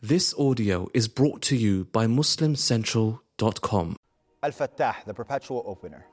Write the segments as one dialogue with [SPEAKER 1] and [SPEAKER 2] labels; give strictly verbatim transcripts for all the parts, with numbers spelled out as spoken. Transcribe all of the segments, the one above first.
[SPEAKER 1] This audio is brought to you by Muslim Central dot com.
[SPEAKER 2] Al-Fattah, the perpetual opener.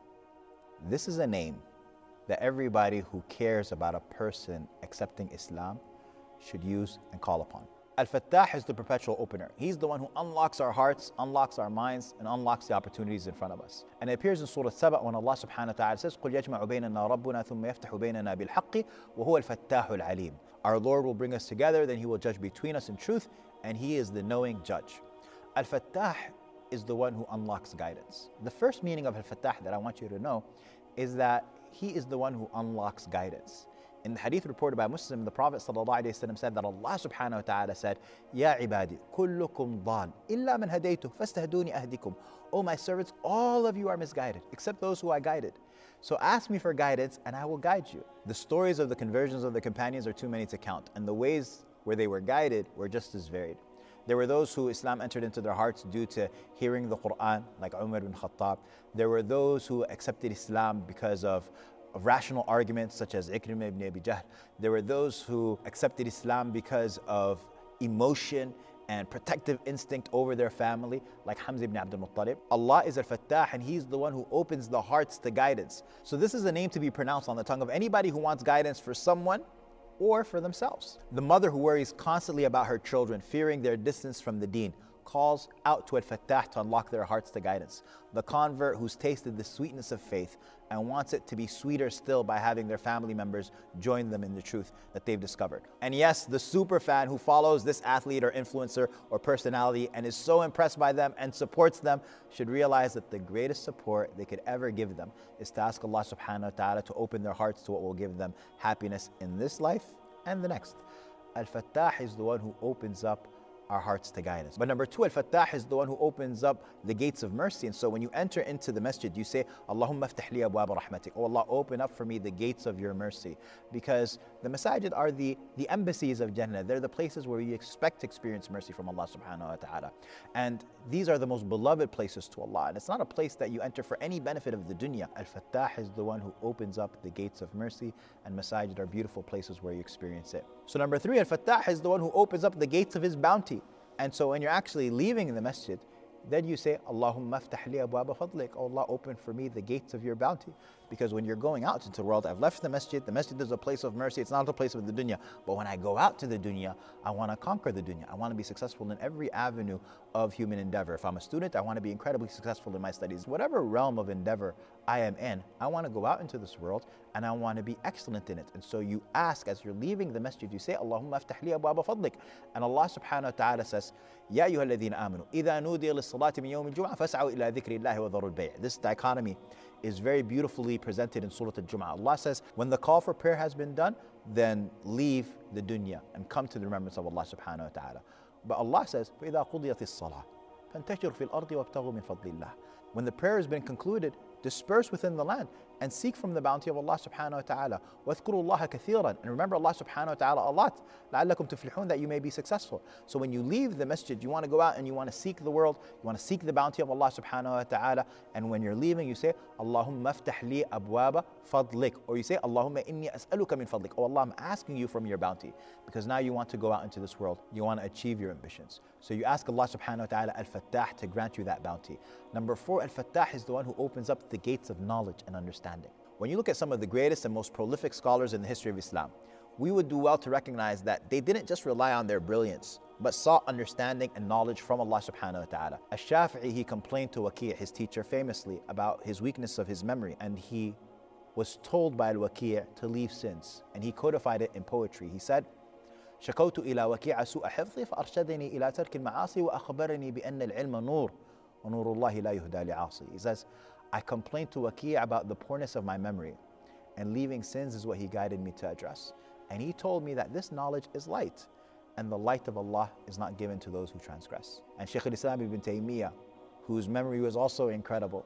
[SPEAKER 2] This is a name that everybody who cares about a person accepting Islam should use and call upon. Al-Fattah is the perpetual opener. He's the one who unlocks our hearts, unlocks our minds, and unlocks the opportunities in front of us. And it appears in Surah Saba when Allah subhanahu wa ta'ala says, قُلْ يَجْمَعُ بَيْنَنَا رَبُّنَا ثُمَّ يَفْتَحُ بَيْنَنَا بِالْحَقِّ وَهُوَ الْفَتَّاحُ الْعَلِيمُ. Our Lord will bring us together, then He will judge between us in truth, and He is the knowing judge. Al-Fattah is the one who unlocks guidance. The first meaning of Al-Fattah that I want you to know is that He is the one who unlocks guidance. In the hadith reported by Muslim, the Prophet ﷺ said that Allah subhanahu wa ta'ala said, Ya ibadi, kullukum dhal, illa man hadaytu, fastahduni ahdikum. O my servants, all of you are misguided, except those who I guided. So ask me for guidance and I will guide you. The stories of the conversions of the companions are too many to count, and the ways where they were guided were just as varied. There were those who Islam entered into their hearts due to hearing the Quran, like Umar bin Khattab. There were those who accepted Islam because of of rational arguments such as Ikrimah ibn Abi Jahl. There were those who accepted Islam because of emotion and protective instinct over their family, like Hamza ibn Abdul Muttalib. Allah is Al-Fattah, and He's the one who opens the hearts to guidance. So this is a name to be pronounced on the tongue of anybody who wants guidance for someone or for themselves. The mother who worries constantly about her children, fearing their distance from the deen, calls out to Al-Fattah to unlock their hearts to guidance. The convert who's tasted the sweetness of faith and wants it to be sweeter still by having their family members join them in the truth that they've discovered. And yes, the super fan who follows this athlete or influencer or personality and is so impressed by them and supports them should realize that the greatest support they could ever give them is to ask Allah subhanahu wa ta'ala to open their hearts to what will give them happiness in this life and the next. Al-Fattah is the one who opens up our hearts to guidance. But number two, Al-Fattah is the one who opens up the gates of mercy. And so when you enter into the masjid, you say, Allahumma aftah li abwaba rahmatik. Oh Allah, open up for me the gates of your mercy. Because the masajid are the, the embassies of Jannah. They're the places where you expect to experience mercy from Allah subhanahu wa ta'ala. And these are the most beloved places to Allah. And it's not a place that you enter for any benefit of the dunya. Al-Fattah is the one who opens up the gates of mercy, and masajid are beautiful places where you experience it. So number three, Al-Fattah is the one who opens up the gates of His bounty. And so when you're actually leaving the masjid, then you say, Allahumma aftah li abwaba fadlik. Oh Allah, open for me the gates of your bounty. Because when you're going out into the world, I've left the masjid. The masjid is a place of mercy. It's not a place of the dunya. But when I go out to the dunya, I want to conquer the dunya. I want to be successful in every avenue of human endeavor. If I'm a student, I want to be incredibly successful in my studies. Whatever realm of endeavor I am in, I want to go out into this world and I want to be excellent in it. And so you ask, as you're leaving the masjid, you say, Allahumma aftah li abwaba fadlik. And Allah subhanahu wa ta'ala says, Ya ayyuha alladhina amanu, idha nudiya lis-salati min yawm al-jum'ah fas'au ila dhikri Allahi wa dharu al-bay'. This dichotomy is very beautifully presented in Surah Al-Jum'ah. Allah says, when the call for prayer has been done, then leave the dunya and come to the remembrance of Allah subhanahu wa ta'ala. But Allah says, فَإِذَا قُضِيَتِ الصَّلَاةِ فَانْتَشِرُوا فِي الْأَرْضِ وَابْتَغُوا مِنْ فَضْلِ اللَّهِ. When the prayer has been concluded, disperse within the land and seek from the bounty of Allah subhanahu wa ta'ala. وَاذْكُرُوا اللَّهَ كَثِيرًا. And remember Allah subhanahu wa ta'ala a lot. لَعَلَّكُمْ تُفْلِحُونَ, that you may be successful. So when you leave the masjid, you want to go out and you want to seek the world, you want to seek the bounty of Allah subhanahu wa ta'ala. And when you're leaving, you say, Allahumma aftah li abwaba fadlik. Or you say, Allahumma inni as'aluka min fadlik. Oh Allah, I'm asking you from your bounty. Because now you want to go out into this world. You want to achieve your ambitions. So you ask Allah subhanahu wa ta'ala Al-Fattah to grant you that bounty. Number four, Al-Fattah is the one who opens up the gates of knowledge and understanding. When you look at some of the greatest and most prolific scholars in the history of Islam, we would do well to recognize that they didn't just rely on their brilliance, but sought understanding and knowledge from Allah subhanahu wa ta'ala. Ash-Shafi'i, he complained to Waki', his teacher, famously about his weakness of his memory, and he was told by Al-Waki' to leave sins, and he codified it in poetry. He said, شكوت إلى وكيع سوء حفظي فأرشدني إلى ترك المعاصي وأخبرني بأن العلم نور ونور الله لا يهدى لعاصي. He says, I complained to Waki' about the poorness of my memory, and leaving sins is what he guided me to address. And he told me that this knowledge is light, and the light of Allah is not given to those who transgress. And Shaykh al-Islam ibn Taymiyyah, whose memory was also incredible,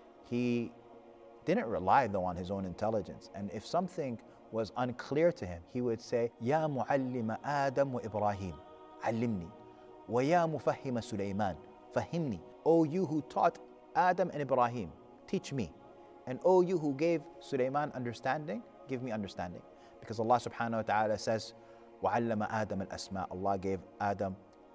[SPEAKER 2] he didn't rely though on his own intelligence. And if something was unclear to him, he would say, Ya mu'allima Adam wa Ibrahim, allimni, wa ya mufahhima Sulaiman, fahimni. O you who taught Adam and Ibrahim, teach me. And O you who gave Sulaiman understanding, give me understanding. Because Allah subhanahu wa ta'ala says, وَعَلَّمَ آدَمَ الْأَسْمَاءَ. Allah gave Adam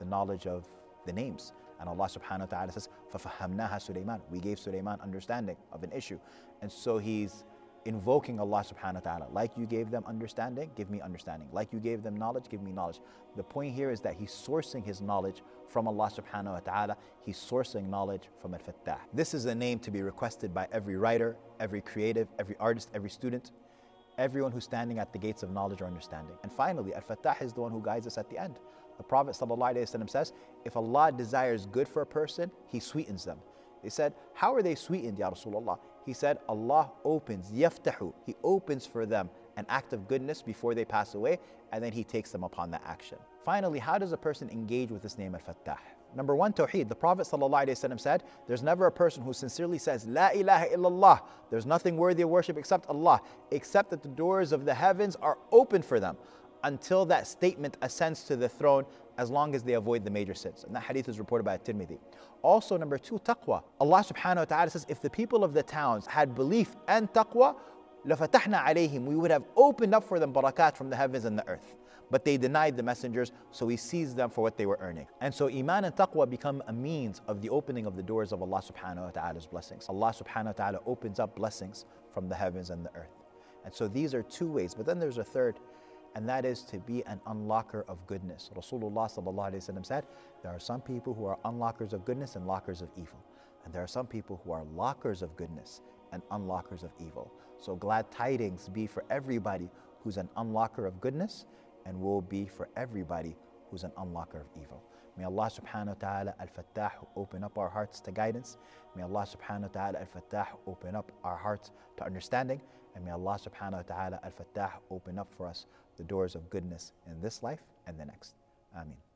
[SPEAKER 2] the knowledge of the names. And Allah subhanahu wa ta'ala says, فَفَهَّمْنَاهَا سُلَيْمَانَ. We gave Sulaiman understanding of an issue. And so he's invoking Allah subhanahu wa ta'ala. Like you gave them understanding, give me understanding. Like you gave them knowledge, give me knowledge. The point here is that he's sourcing his knowledge from Allah subhanahu wa ta'ala. He's sourcing knowledge from Al-Fattah. This is a name to be requested by every writer, every creative, every artist, every student, everyone who's standing at the gates of knowledge or understanding. And finally, Al-Fattah is the one who guides us at the end. The Prophet ﷺ says, if Allah desires good for a person, He sweetens them. They said, how are they sweetened, Ya Rasulullah? He said, Allah opens, yaftahu. He opens for them an act of goodness before they pass away, and then He takes them upon that action. Finally, how does a person engage with this name Al-Fattah? Number one, Tawheed. The Prophet ﷺ said, there's never a person who sincerely says, La ilaha illallah, there's nothing worthy of worship except Allah, except that the doors of the heavens are open for them until that statement ascends to the throne, as long as they avoid the major sins. And that hadith is reported by At-Tirmidhi. Also, number two, taqwa. Allah subhanahu wa ta'ala says, if the people of the towns had belief and taqwa, لَفَتَحْنَا عَلَيْهِمْ, we would have opened up for them barakat from the heavens and the earth. But they denied the messengers, so He seized them for what they were earning. And so iman and taqwa become a means of the opening of the doors of Allah subhanahu wa ta'ala's blessings. Allah subhanahu wa ta'ala opens up blessings from the heavens and the earth. And so these are two ways, but then there's a third, and that is to be an unlocker of goodness. Rasulullah sallallahu alaihi wasallam said, there are some people who are unlockers of goodness and lockers of evil. And there are some people who are lockers of goodness and unlockers of evil. So glad tidings be for everybody who's an unlocker of goodness, and will be for everybody who's an unlocker of evil. May Allah subhanahu wa ta'ala Al-Fattah open up our hearts to guidance. May Allah subhanahu wa ta'ala Al-Fattah open up our hearts to understanding. And may Allah subhanahu wa ta'ala Al-Fattah open up for us the doors of goodness in this life and the next. Ameen.